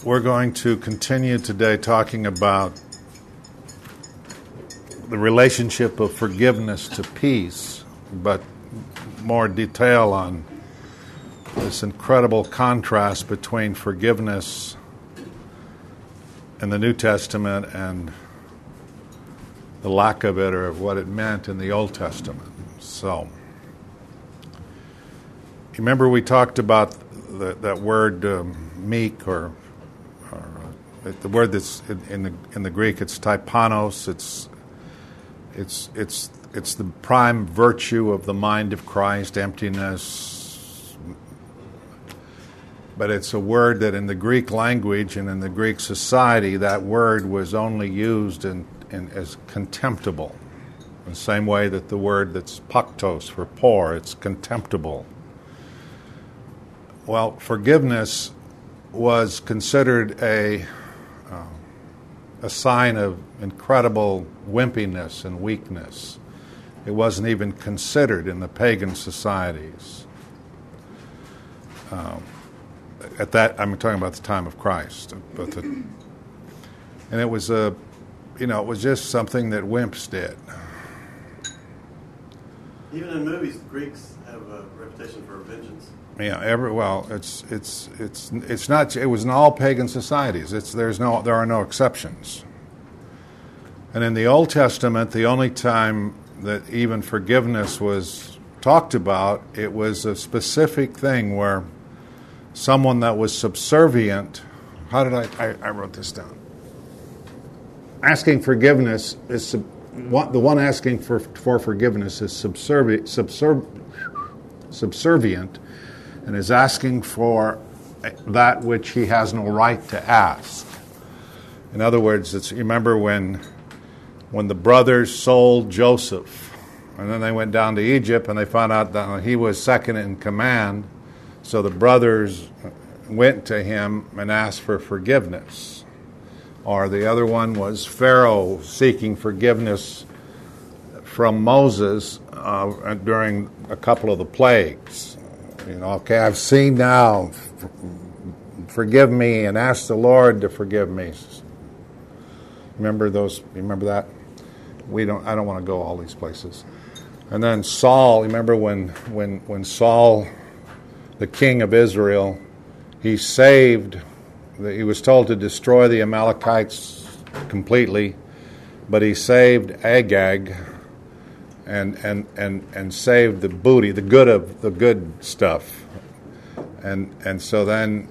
We're going to continue today talking about the relationship of forgiveness to peace, but more detail on this incredible contrast between forgiveness in the New Testament and the lack of it, or of what it meant in the Old Testament. So, you remember we talked about that word meek, or the word that's in the Greek. It's typanos. It's the prime virtue of the mind of Christ, emptiness. But it's a word that in the Greek language and in the Greek society, that word was only used as contemptible. In the same way that the word that's paktos for poor, it's contemptible. Well, forgiveness was considered a sign of incredible wimpiness and weakness. It wasn't even considered in the pagan societies. At that, I'm talking about the time of Christ. And it was it was just something that wimps did. Even in movies, the Greeks have a reputation for vengeance. Yeah, it's not. It was in all pagan societies. There are no exceptions. And in the Old Testament, the only time that even forgiveness was talked about, it was a specific thing where someone that was subservient. How did I wrote this down? Asking forgiveness is the one asking for forgiveness is subservient. And is asking for that which he has no right to ask. In other words, you remember when the brothers sold Joseph, and then they went down to Egypt, and they found out that he was second in command, so the brothers went to him and asked for forgiveness. Or the other one was Pharaoh seeking forgiveness from Moses during a couple of the plagues. Okay, I've seen now. Forgive me, and ask the Lord to forgive me. Remember those? Remember that? I don't want to go all these places. And then Saul. Remember when Saul, the king of Israel, he was told to destroy the Amalekites completely, but he saved Agag. And saved the booty, the good stuff, and so then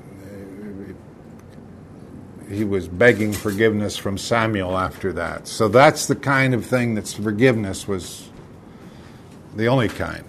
he was begging forgiveness from Samuel after that. So that's the kind of thing that's forgiveness was the only kind.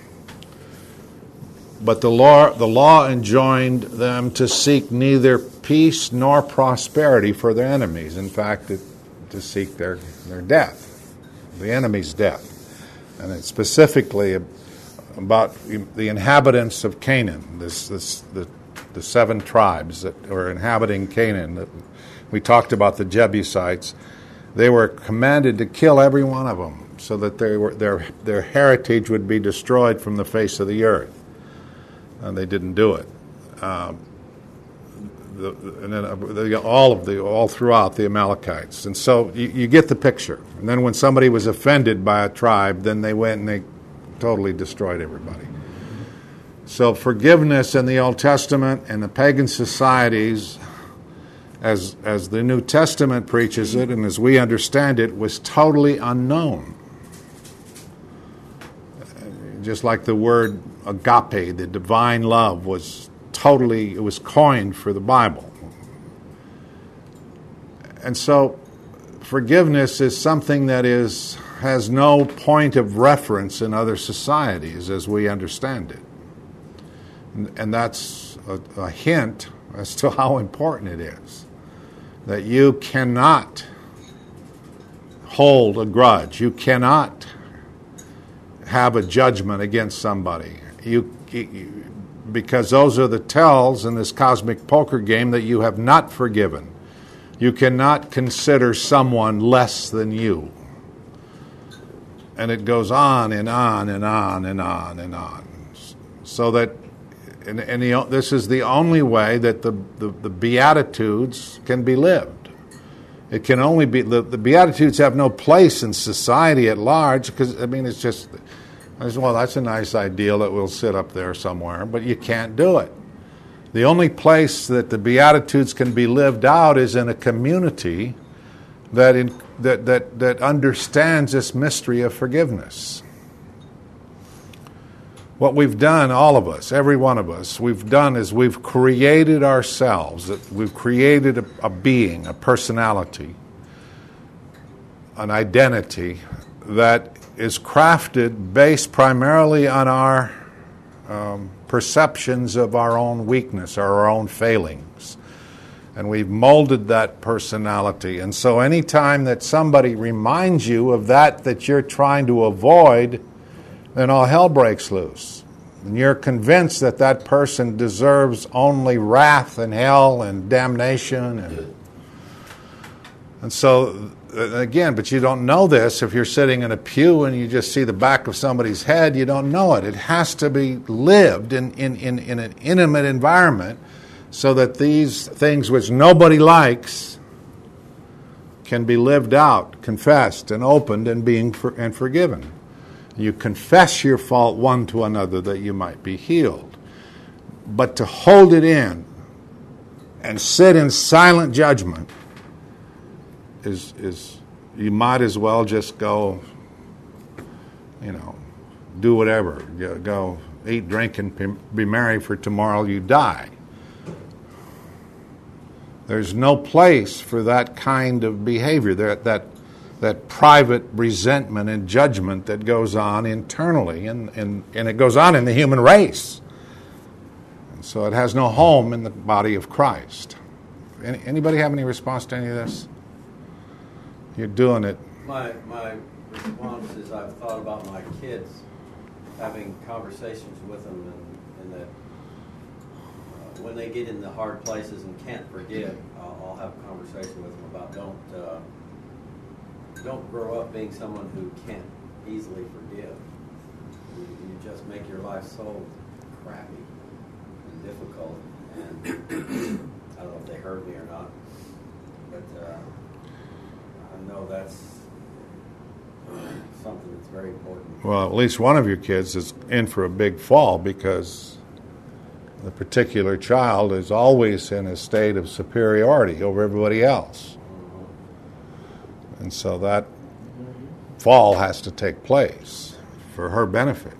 But the law enjoined them to seek neither peace nor prosperity for their enemies. In fact, to seek their death. The enemy's death. And it's specifically about the inhabitants of Canaan, the 7 tribes that were inhabiting Canaan. We talked about the Jebusites. They were commanded to kill every one of them so that their heritage would be destroyed from the face of the earth. And they didn't do it. And then all throughout the Amalekites, and so you get the picture. And then when somebody was offended by a tribe, then they went and they totally destroyed everybody. So forgiveness in the Old Testament and the pagan societies, as the New Testament preaches it and as we understand it, was totally unknown. Just like the word agape, the divine love, it was coined for the Bible. And so forgiveness is something that has no point of reference in other societies as we understand it. And that's a hint as to how important it is. That you cannot hold a grudge. You cannot have a judgment against somebody. Because those are the tells in this cosmic poker game that you have not forgiven. You cannot consider someone less than you. And it goes on and on and on and on and on. So that this is the only way that the Beatitudes can be lived. It can only be, the Beatitudes have no place in society at large, because, I mean, it's just, well, that's a nice ideal that will sit up there somewhere, but you can't do it. The only place that the Beatitudes can be lived out is in a community that understands this mystery of forgiveness. What we've done, all of us, every one of us, we've done is we've created ourselves. We've created a being, a personality, an identity that is crafted based primarily on our perceptions of our own weakness or our own failings. And we've molded that personality. And so anytime that somebody reminds you of that you're trying to avoid, then all hell breaks loose. And you're convinced that that person deserves only wrath and hell and damnation. And so, again, but you don't know this if you're sitting in a pew and you just see the back of somebody's head. You don't know it. It has to be lived in an intimate environment so that these things which nobody likes can be lived out, confessed, and opened, and forgiven. You confess your fault one to another that you might be healed. But to hold it in and sit in silent judgment is you might as well just go, do whatever. Go eat, drink, and be merry, for tomorrow you die. There's no place for that kind of behavior, that private resentment and judgment that goes on internally, and it goes on in the human race. And so it has no home in the body of Christ. Anybody have any response to any of this? You're doing it. My response is I've thought about my kids, having conversations with them, and that when they get in the hard places and can't forgive, I'll have a conversation with them about don't grow up being someone who can't easily forgive. You just make your life so crappy and difficult. And I don't know if they heard me or not, but I know that's something that's very important. Well, at least one of your kids is in for a big fall, because the particular child is always in a state of superiority over everybody else. And so that fall has to take place for her benefit.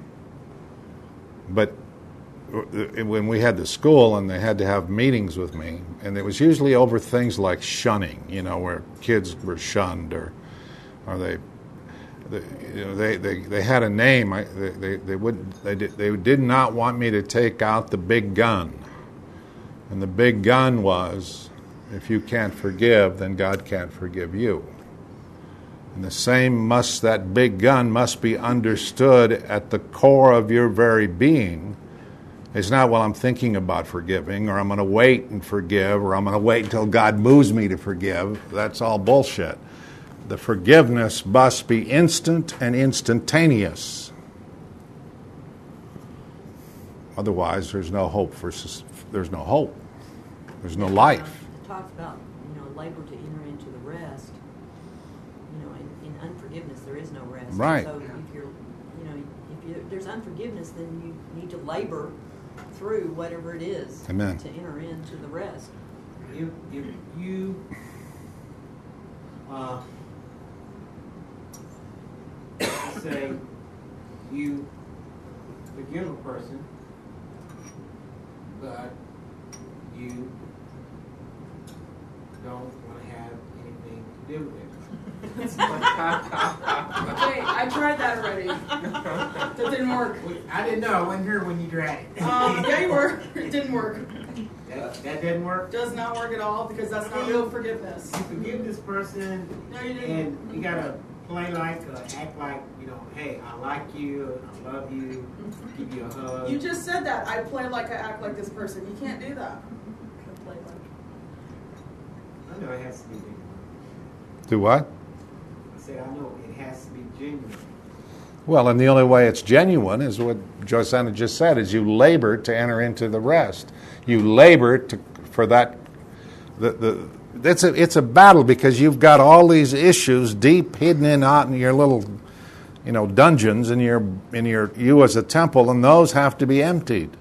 But when we had the school and they had to have meetings with me, and it was usually over things like shunning, where kids were shunned, or they had a name. They did not want me to take out the big gun, and the big gun was, if you can't forgive, then God can't forgive you. And the same that big gun must be understood at the core of your very being. It's not, well, I'm thinking about forgiving, or I'm going to wait and forgive, or I'm going to wait until God moves me to forgive. That's all bullshit. The forgiveness must be instant and instantaneous. Otherwise, there's no hope. There's no hope. There's no life. It talks about, labor to enter into the rest. In unforgiveness, there is no rest. Right. So if there's unforgiveness, then you need to labor through whatever it is. Amen. To enter into the rest. You say you forgive a person, but you don't want to have anything to do with it. Wait, I tried that already. That didn't work. I didn't know. I wasn't here when you tried it. Yeah, you were. It didn't work. That didn't work? Does not work at all, because that's not real forgiveness. You forgive this person, No, you didn't. and you gotta play like, act like, hey, I like you, I love you, give you a hug. You just said that. I play like I act like this person. You can't do that. I know it has to be genuine. Do what? I said, I know it has to be genuine. Well, and the only way it's genuine is what Josanna just said, is you labor to enter into the rest. You labor for that. It's a battle because you've got all these issues deep hidden out in your little, dungeons in you as a temple, and those have to be emptied.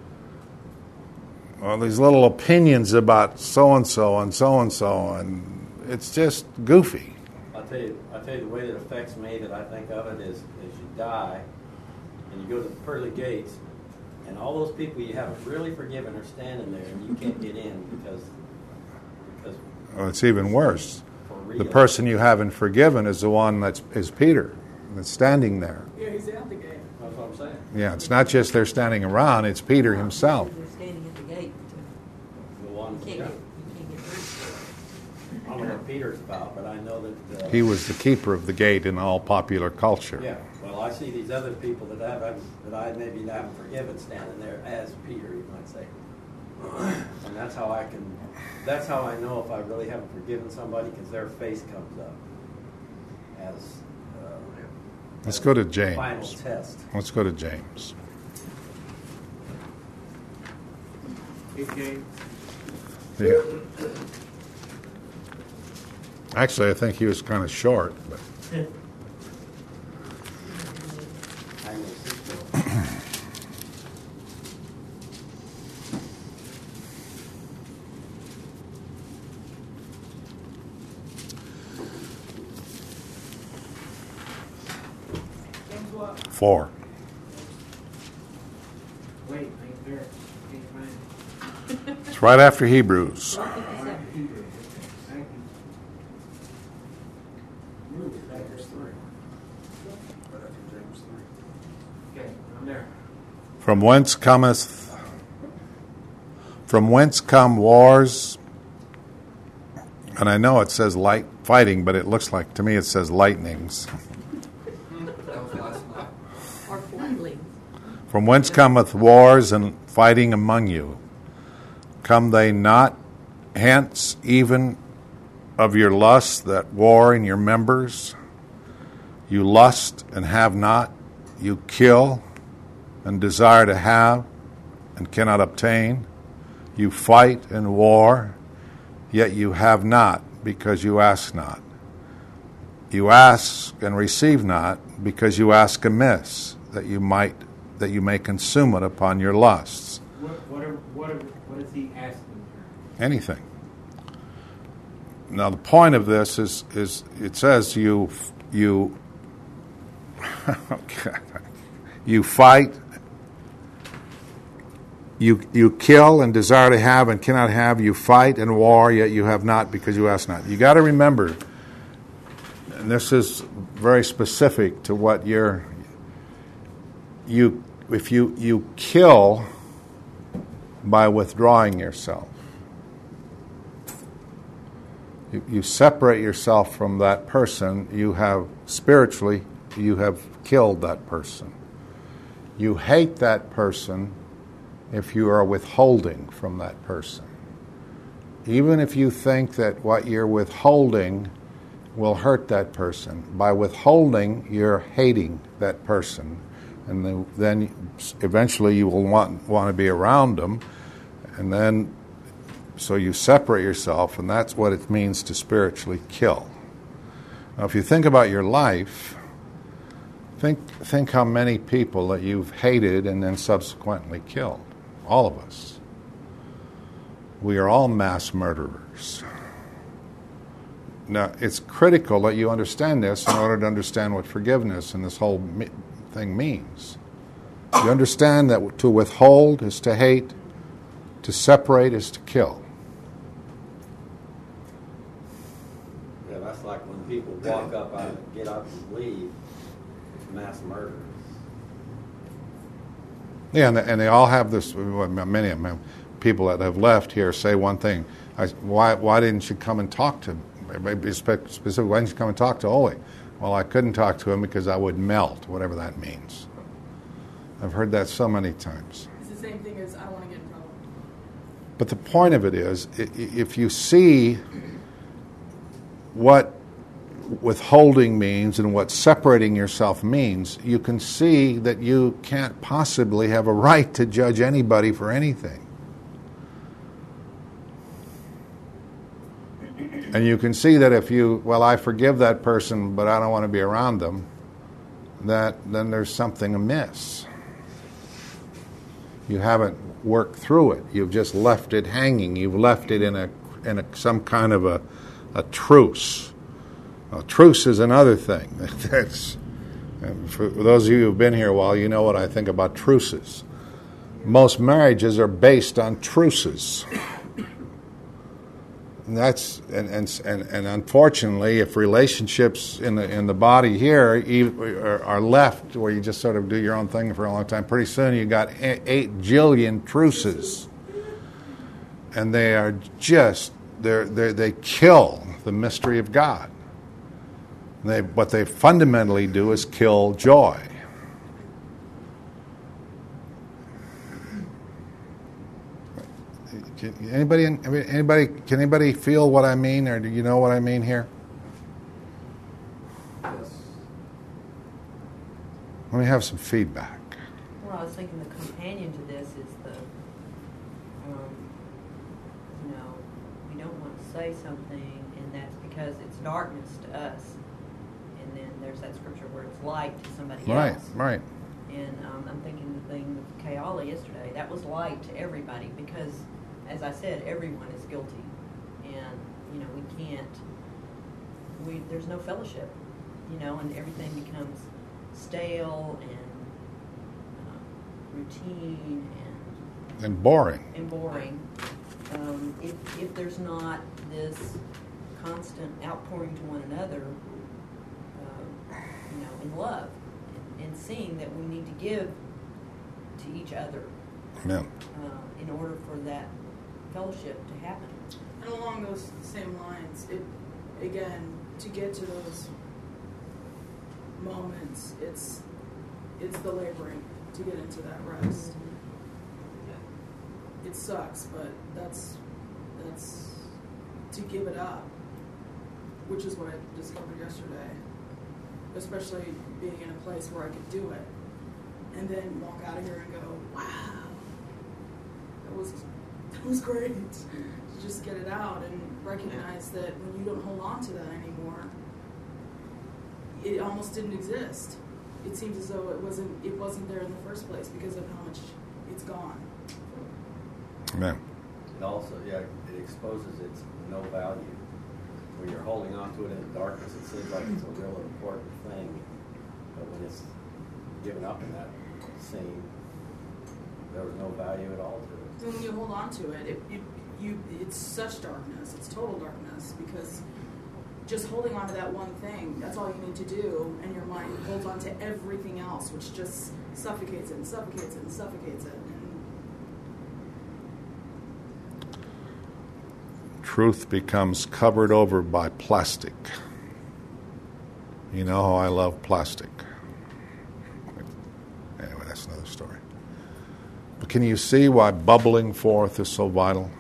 All these little opinions about so and so, and it's just goofy. I'll tell you the way that affects me that I think of it is you die and you go to the pearly gates and all those people you haven't really forgiven are standing there and you can't get in because it's even worse. for real. The person you haven't forgiven is the one is Peter, that's standing there. Yeah, he's out the gate. That's what I'm saying. Yeah, it's not just they're standing around, it's Peter himself. They're standing at the gate. The one, You yeah. can't get through. I don't know what Peter's about, but I know that He was the keeper of the gate in all popular culture. yeah. Well, I see these other people that I maybe haven't forgiven standing there as Peter, you might say, and that's how I know if I really haven't forgiven somebody because their face comes up as Let's go to final James. test. Let's go to James. Okay. Yeah. Actually, I think he was kind of short, but I know six. James what? 4. Wait, ain't there? Can't find it. It's right after Hebrews. All right, Hebrews. Thank you. James 3. Right after James 3. Okay, I'm there. From whence come wars? And I know it says light fighting, but it looks like to me it says lightnings. Or flatly. From whence cometh wars and fighting among you? Come they not hence even of your lusts that war in your members? You lust and have not, you kill and desire to have and cannot obtain. You fight and war, yet you have not, because you ask not. You ask and receive not, because you ask amiss, that you may consume it upon your lusts. What is he asking? Anything. Now the point of this is it says you you fight, you kill and desire to have and cannot have, you fight and war, yet you have not because you ask not. You got to remember, and this is very specific to what if you kill by withdrawing yourself. You separate yourself from that person, you have killed that person. You hate that person if you are withholding from that person. Even if you think that what you're withholding will hurt that person, by withholding, you're hating that person. And then eventually you will want to be around them, and then so you separate yourself, and that's what it means to spiritually kill. Now, if you think about your life, think how many people that you've hated and then subsequently killed. All of us. We are all mass murderers. Now, it's critical that you understand this in order to understand what forgiveness and this whole thing means. You understand that to withhold is to hate, to separate is to kill. Yeah, that's like when people walk up, get up and leave, it's mass murder. Yeah, and they all have this. Many of them, people that have left here say one thing: why didn't you come and talk to? Maybe specific. Why didn't you come and talk to Ole? Well, I couldn't talk to him because I would melt, whatever that means. I've heard that so many times. It's the same thing as I don't want to get in trouble. But the point of it is, if you see what withholding means and what separating yourself means, you can see that you can't possibly have a right to judge anybody for anything. And you can see that if you, well, I forgive that person, but I don't want to be around them, that then there's something amiss. You haven't worked through it. You've just left it hanging. You've left it in some kind of a truce. Well, truce is another thing. That's, for those of you who've been here a while, you know what I think about truces. Most marriages are based on truces. And that's and unfortunately, if relationships in the body here are left where you just sort of do your own thing for a long time, pretty soon you got 8 jillion truces, and they are just they kill the mystery of God. What they fundamentally do is kill joy. Can anybody feel what I mean, or do you know what I mean here? Yes. Let me have some feedback. Well, I was thinking the companion to this is the, we don't want to say something, and that's because it's darkness to us. And then there's that scripture where it's light to somebody else. Right. And I'm thinking the thing with Kayali yesterday, that was light to everybody because, as I said, everyone is guilty. And, we can't, there's no fellowship, and everything becomes stale and routine and boring. If there's not this constant outpouring to one another, in love, and seeing that we need to give to each other, in order for that fellowship to happen. And along those same lines, again, to get to those moments, it's the laboring to get into that rest. It sucks, but that's to give it up, which is what I discovered yesterday. Especially being in a place where I could do it, and then walk out of here and go, wow, that was great. To just get it out and recognize that when you don't hold on to that anymore, it almost didn't exist. It seems as though it wasn't there in the first place because of how much it's gone. Amen. It also, it exposes its no value. When you're holding on to it in the darkness, it seems like it's a real important thing. But when it's given up in that scene, there was no value at all to it. So when you hold on to it, it's such darkness. It's total darkness because just holding on to that one thing, that's all you need to do, and your mind holds on to everything else, which just suffocates it and suffocates it and suffocates it. Truth becomes covered over by plastic. You know how I love plastic. Anyway, that's another story. But can you see why bubbling forth is so vital?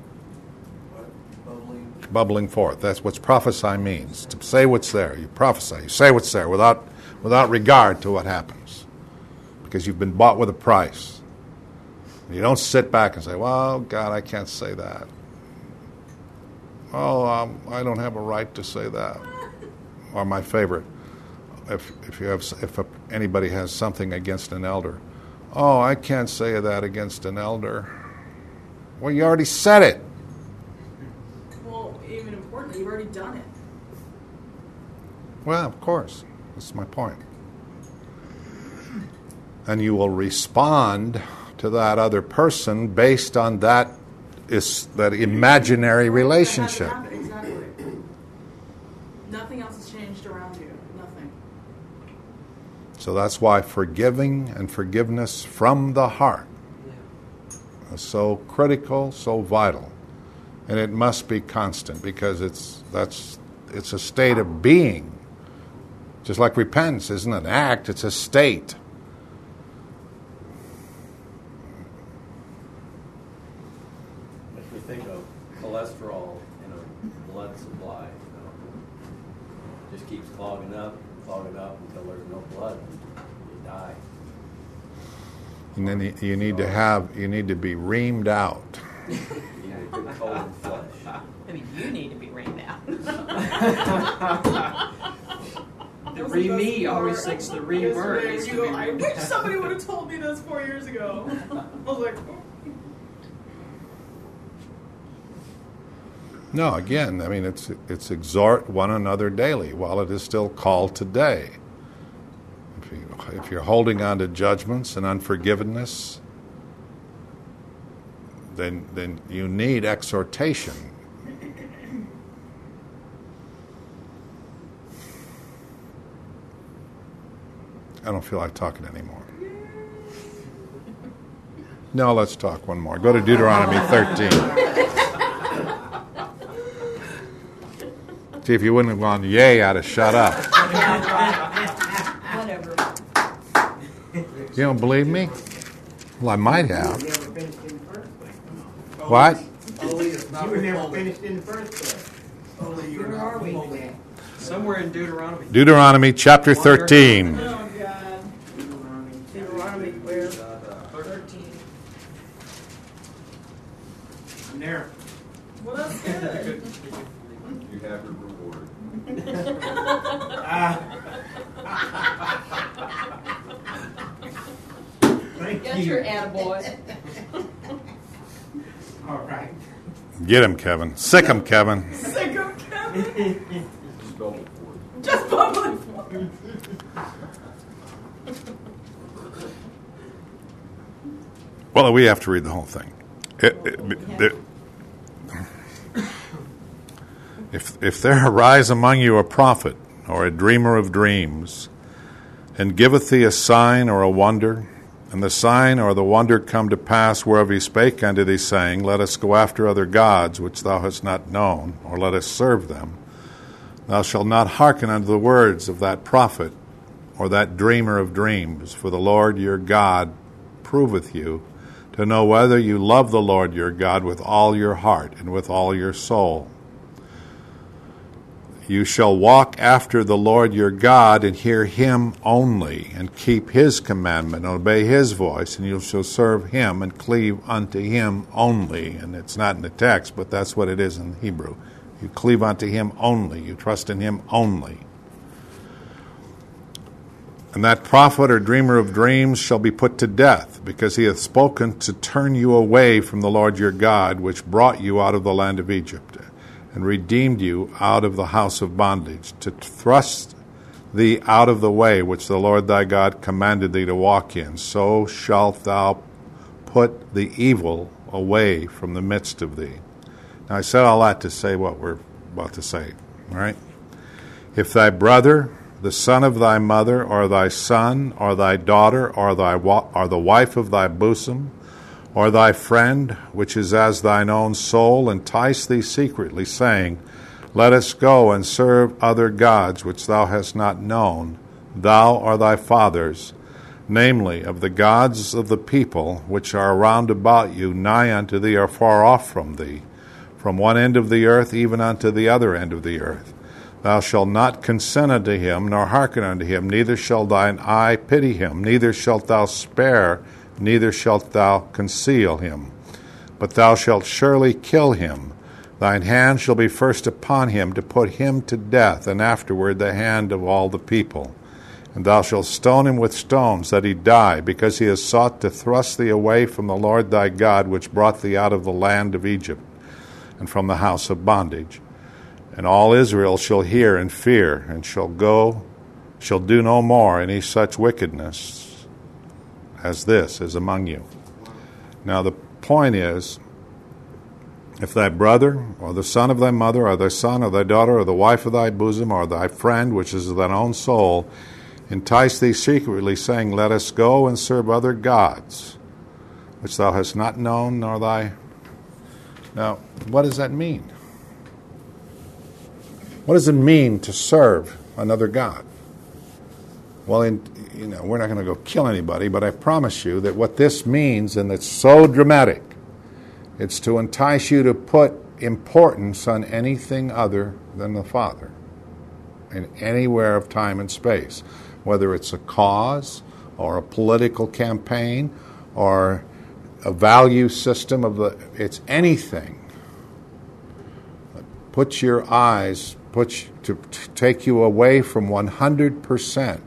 What? Bubbling forth. That's what prophesy means. To say what's there. You prophesy. You say what's there without regard to what happens. Because you've been bought with a price. You don't sit back and say, well, God, I can't say that. Oh, I don't have a right to say that. Or my favorite, if anybody has something against an elder, oh, I can't say that against an elder. Well, you already said it. Well, even importantly, you've already done it. Well, of course, that's my point. And you will respond to that other person based on that imaginary relationship. Exactly. Nothing else has changed around you. Nothing. So that's why forgiving and forgiveness from the heart is so critical, so vital. And it must be constant because it's a state of being. Just like repentance isn't an act, it's a state. Think of cholesterol in a blood supply. just keeps clogging up until there's no blood and you die. And then you need to be reamed out. You know, good cold flesh. I mean, you need to be rained out. The re-me always thinks the re-word needs to be I wish somebody would have told me this 4 years ago. I was like, oh. No, again, I mean, it's exhort one another daily while it is still called today. If you're holding on to judgments and unforgiveness, then you need exhortation. I don't feel like talking anymore. No, let's talk one more. Go to Deuteronomy 13. See, if you wouldn't have gone yay, I'd have shut up. Whatever. You don't believe me? Well, I might have. You never finished in the first place. Come on. What? Holy is not You were never holy. finished in the first place. Holy, you are Where not are we? holy. somewhere in Deuteronomy. Deuteronomy chapter 13. Oh, God. Deuteronomy where? 13. I'm there. Well, that's good. You have your reward. Thank Got you. your attaboy. All right. Get him, Kevin. Sick him, Kevin. Sick of Kevin. Just go for it. Just public for it. Well, we have to read the whole thing. If there arise among you a prophet or a dreamer of dreams, and giveth thee a sign or a wonder, and the sign or the wonder come to pass whereof he spake unto thee, saying, Let us go after other gods which thou hast not known, or let us serve them, thou shalt not hearken unto the words of that prophet or that dreamer of dreams, for the Lord your God proveth you, to know whether you love the Lord your God with all your heart and with all your soul. You shall walk after the Lord your God and hear him only, and keep his commandment, and obey his voice, and you shall serve him and cleave unto him only. And it's not in the text, but that's what it is in Hebrew. You cleave unto him only. You trust in him only. And that prophet or dreamer of dreams shall be put to death, because he hath spoken to turn you away from the Lord your God, which brought you out of the land of Egypt, and redeemed you out of the house of bondage, to thrust thee out of the way which the Lord thy God commanded thee to walk in. So shalt thou put the evil away from the midst of thee. Now I said all that to say what we're about to say. All right? If thy brother, the son of thy mother, or thy son, or thy daughter, or the wife of thy bosom, or thy friend, which is as thine own soul, entice thee secretly, saying, Let us go and serve other gods which thou hast not known, thou or thy fathers, namely, of the gods of the people which are round about you, nigh unto thee or far off from thee, from one end of the earth even unto the other end of the earth. Thou shalt not consent unto him, nor hearken unto him, neither shall thine eye pity him, neither shalt thou spare, neither shalt thou conceal him. But thou shalt surely kill him. Thine hand shall be first upon him to put him to death, and afterward the hand of all the people. And thou shalt stone him with stones, that he die, because he has sought to thrust thee away from the Lord thy God, which brought thee out of the land of Egypt, and from the house of bondage. And all Israel shall hear and fear, and shall do no more any such wickedness as this is among you. Now the point is, if thy brother, or the son of thy mother, or thy son, or thy daughter, or the wife of thy bosom, or thy friend, which is of thine own soul, entice thee secretly, saying, Let us go and serve other gods, which thou hast not known, nor thy... Now, what does that mean? What does it mean to serve another god? Well, we're not going to go kill anybody, but I promise you that what this means, and it's so dramatic, it's to entice you to put importance on anything other than the Father. in anywhere of time and space, whether it's a cause or a political campaign or a value system it's anything. Put your eyes, to take you away from 100%.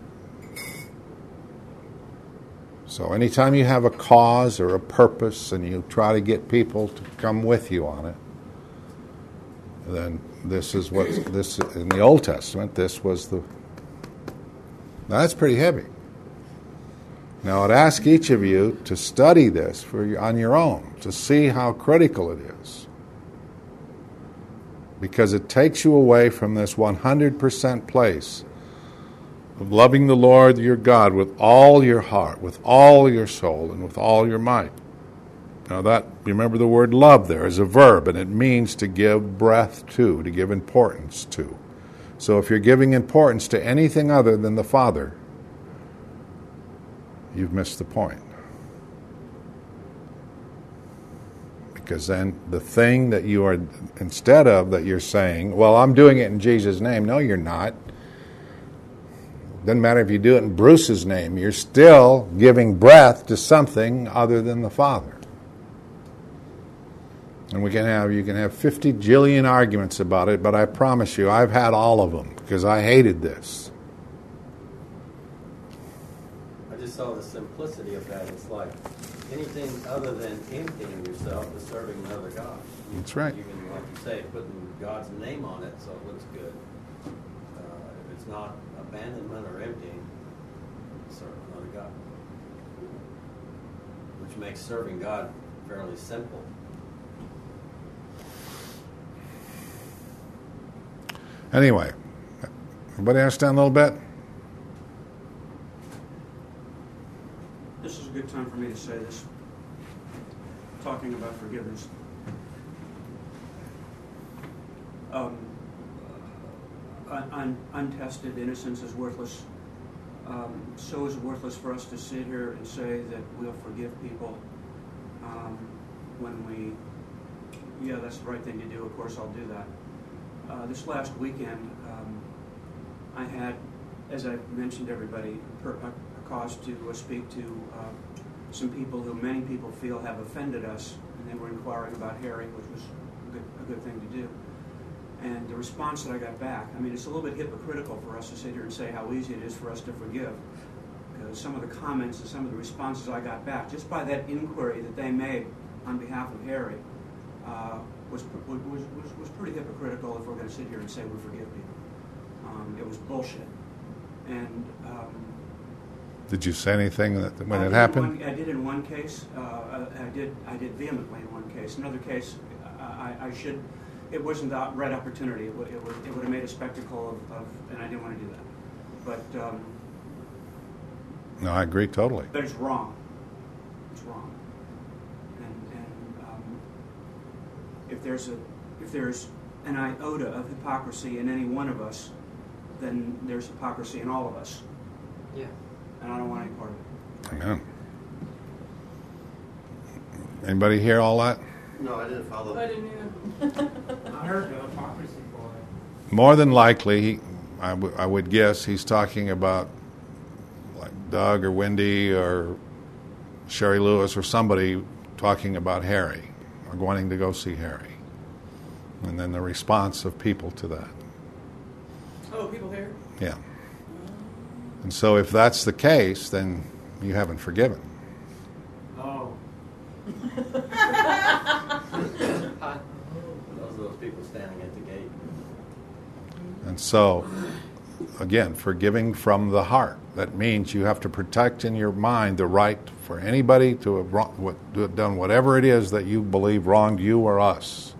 So anytime you have a cause or a purpose and you try to get people to come with you on it, then this is in the Old Testament, this was now that's pretty heavy. Now I'd ask each of you to study this on your own, to see how critical it is. Because it takes you away from this 100% place of loving the Lord your God with all your heart, with all your soul, and with all your might. Now remember the word love there is a verb, and it means to give breath to give importance to. So if you're giving importance to anything other than the Father, you've missed the point. Because then the thing that you are, instead of that you're saying, well, I'm doing it in Jesus' name. No, you're not. Doesn't matter if you do it in Bruce's name. You're still giving breath to something other than the Father. And you can have 50 jillion arguments about it, but I promise you, I've had all of them because I hated this. I just saw the simplicity of that. It's like anything other than emptying yourself is serving another God. That's right. Even like you say, putting God's name on it so it looks good. If it's not abandonment or emptying, serve another God. Which makes serving God fairly simple. Anyway, everybody understand a little bit? This is a good time for me to say this. Talking about forgiveness. Untested innocence is worthless. So is it worthless for us to sit here and say that we'll forgive people when that's the right thing to do. Of course, I'll do that. This last weekend, I had, as I mentioned to everybody, a cause to speak to some people who many people feel have offended us, and they were inquiring about Harry, which was a good thing to do. And the response that I got back, it's a little bit hypocritical for us to sit here and say how easy it is for us to forgive. Because some of the comments and some of the responses I got back, just by that inquiry that they made on behalf of Harry, was pretty hypocritical if we're going to sit here and say we forgive people. It was bullshit. And did you say anything when it happened? I did in one case. I did vehemently in one case. Another case, I should. It wasn't the right opportunity. It would have made a spectacle of, and I didn't want to do that. But no, I agree totally. But it's wrong. It's wrong. And if there's an iota of hypocrisy in any one of us, then there's hypocrisy in all of us. Yeah. And I don't want any part of it. Amen. Anybody hear all that? No, I didn't follow. I didn't either. I heard the hypocrisy for it. More than likely, I would guess he's talking about like Doug or Wendy or Sherry Lewis or somebody talking about Harry or wanting to go see Harry. And then the response of people to that. Oh, people here? Yeah. And so if that's the case, then you haven't forgiven. Oh. Those people standing at the gate. And so, again, forgiving from the heart. That means you have to protect in your mind the right for anybody to have done whatever it is that you believe wronged you or us.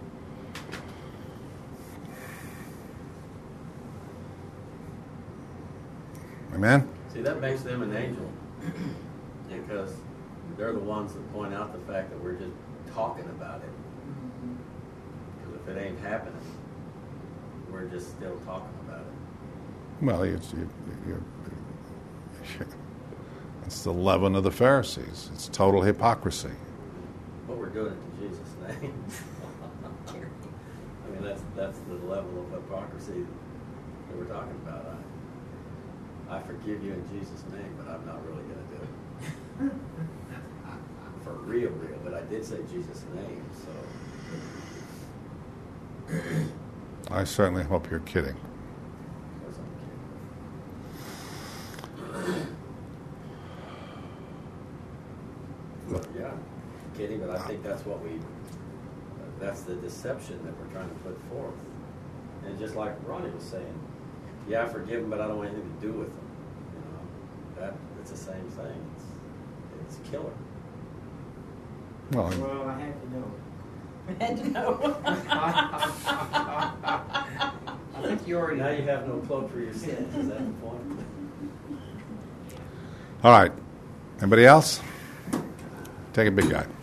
Amen? See, that makes them an angel because they're the ones that point out the fact that we're just talking about it. Because if it ain't happening, we're just still talking about it. Well, it's the leaven of the Pharisees. It's total hypocrisy. But we're doing it in Jesus' name. That's the level of hypocrisy that we're talking about. I forgive you in Jesus' name, but I'm not really going to do it. For real, but I did say Jesus' name, so. I certainly hope you're kidding. Of course I'm kidding. Well, yeah, I'm kidding, but I think that's that's the deception that we're trying to put forth. And just like Ronnie was saying, yeah, I forgive them, but I don't want anything to do with them. It's the same thing. It's a killer. Well, Well, I had to know. Had to know. I think you already. Now you have no cloak for your sins. Is that the point? all right. Anybody else? Take a big guy.